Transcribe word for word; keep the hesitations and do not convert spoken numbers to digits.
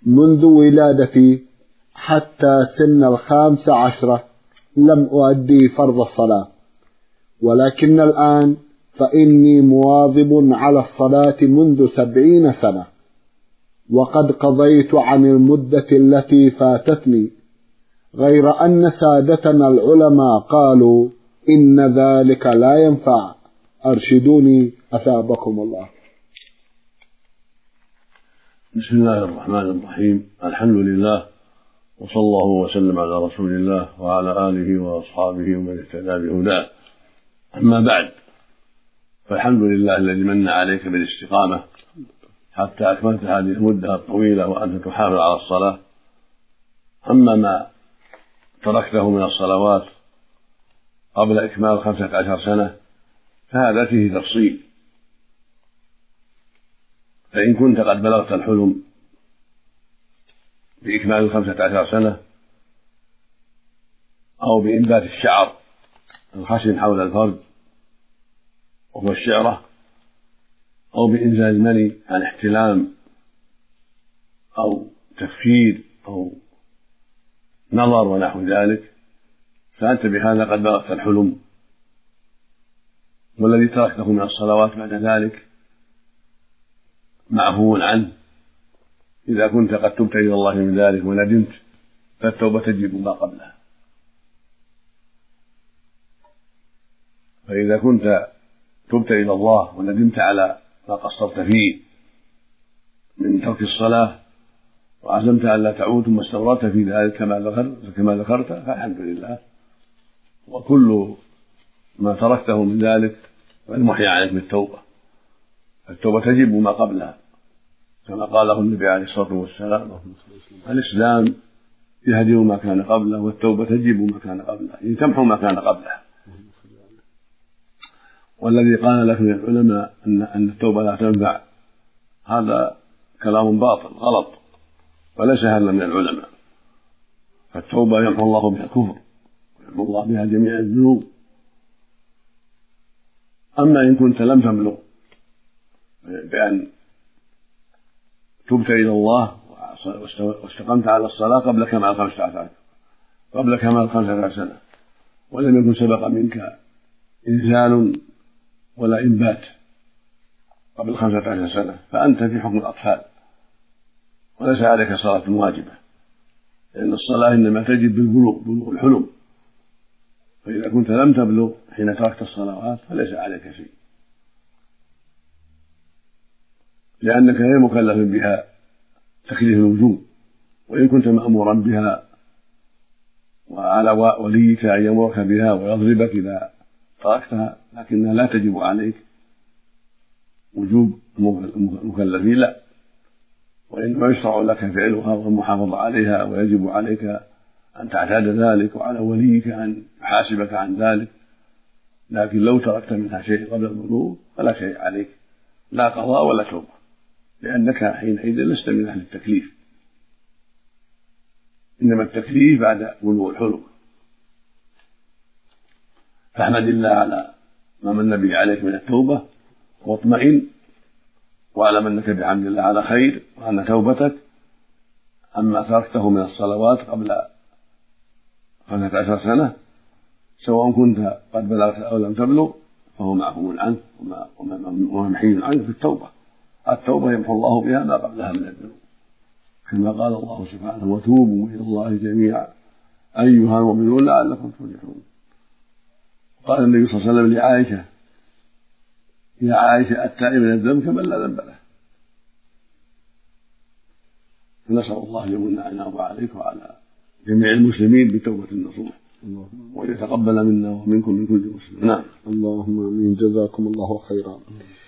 منذ ولادتي حتى سن الخامس عشرة لم أؤدي فرض الصلاة، ولكن الآن فإني مواظب على الصلاة منذ سبعين سنة، وقد قضيت عن المدة التي فاتتني، غير أن سادتنا العلماء قالوا إن ذلك لا ينفع. أرشدوني أثابكم الله. بسم الله الرحمن الرحيم. الحمد لله، وصلى الله وسلم على رسول الله وعلى آله وأصحابه ومن اهتدى بهداه. أما بعد، فالحمد لله الذي من عليك بالاستقامة حتى أكملت هذه المدة الطويلة وأنت تحافظ على الصلاة. أما ما تركته من الصلوات قبل إكمال خمسة عشر سنة فهذا فيه تفصيل. فإن كنت قد بلغت الحلم بإكمال الخمسة عشر سنة، أو بإنبات الشعر الخشن حول الفرج وهو الشعرة، أو بإنزال المني عن احتلام أو تفكير أو نظر ونحو ذلك، فأنت بهذا قد بلغت الحلم. والذي تركته من الصلوات بعد ذلك معفو عنه إذا كنت قد تبت إلى الله من ذلك وندمت، فالتوبة تجب ما قبلها. فإذا كنت تبت إلى الله وندمت على ما قصرت فيه من ترك الصلاة وعزمت أن لا تعود ثم استمررت في ذلك كما ذكرت كما ذكرت فالحمد لله. وكل ما تركته من ذلك فالمحيا عليك بالتوبة. التوبة تجب ما قبلها كما قاله النبي عليه الصلاة والسلام: الإسلام يهدم ما كان قبله، والتوبة تجب ما كان قبله، يعني تمحو ما كان قبله. والذي قال لك من العلماء أن أن التوبة لا تنفع هذا كلام باطل غلط، وليس هذا من العلماء. فالتوبة يمحو الله بها الكفر ويمحو الله بها جميع الذنوب. أما إن كنت لم تبلغ بأن تبت إلى الله واستقمت على الصلاة قبل كمال خمسة عشر قبل كمال خمسة عشر سنة، ولم يكن سبق منك إنزال ولا إنبات قبل خمسة عشر سنة، فأنت في حكم الأطفال وليس عليك صلاة واجبة، لأن الصلاة إنما تجب بالبلوغ، بلوغ الحلم. فإذا كنت لم تبلغ حين تركت الصلوات فليس عليك شيء، لأنك غير مكلف بها تكليف الوجوب، وإن كنت مأمورا بها وعلى وليك أن يأمرك بها ويضربك إذا تركتها، لكنها لا تجب عليك وجوب المكلفين، لا، وإنما يشرع لك فعلها والمحافظة عليها، ويجب عليك أن تعتاد ذلك وعلى وليك أن يحاسبك عن ذلك. لكن لو تركت منها شيء قبل البلوغ فلا شيء عليك، لا قضاء ولا توبة، لأنك حينئذ لست من أهل التكليف، إنما التكليف بعد بلوغ الحلم. فاحمد الله على ما من به عليك من التوبة واطمئن، واعلم أنك بحمد الله على خير وأن توبتك أما تركته من الصلوات قبل خمسة عشر سنة سواء كنت قد بلغت أو لم تبلغ فهو معفو عنه وممحي عنه في التوبة. التوبة يمحو الله بها ما قبلها من الذنوب، كما قال الله سبحانه: وتوبوا إلى الله جميعا أيها المؤمنون لعلكم تفلحون. قال النبي صلى الله عليه وسلم لعائشة: يا عائشة التائب من الذنب كمن لا ذنب له. فنسأل الله أن يمن علينا وعليك وعلى جميع المسلمين بتوبة النصوح، ويتقبل منا ومنكم من كل مسلم. نعم. اللهم آمين. جزاكم الله خيرا.